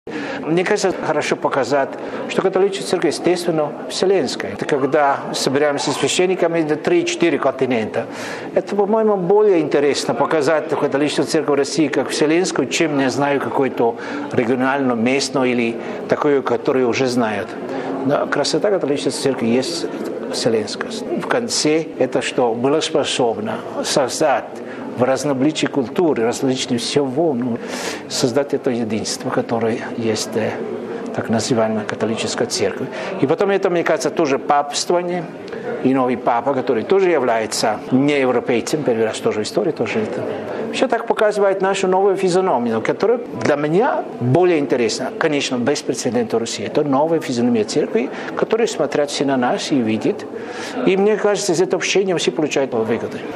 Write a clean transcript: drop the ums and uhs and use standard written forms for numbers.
Мне кажется, хорошо показать, что католическая церковь, естественно, вселенская. Это когда собираемся с священниками на 3-4 континента. Это, по-моему, более интересно показать католическую церковь России как вселенскую, чем, не знаю, какую-то региональную, местную или такую, которую уже знают. Но красота католической церкви есть вселенская. В конце это что было способно создать в разнообразии культуры, различных всего, создать это единство, которое есть так называемая католическая церковь. И потом это, мне кажется, тоже папствование, и новый папа, который тоже является не европейцем, первый раз тоже в истории, тоже это. Все так показывает нашу новую физиономию, которая для меня более интересна, конечно, без прецедента в России. Это новая физиономия церкви, которая смотрят все на нас и видят. И мне кажется, из этого общения все получают выгоды.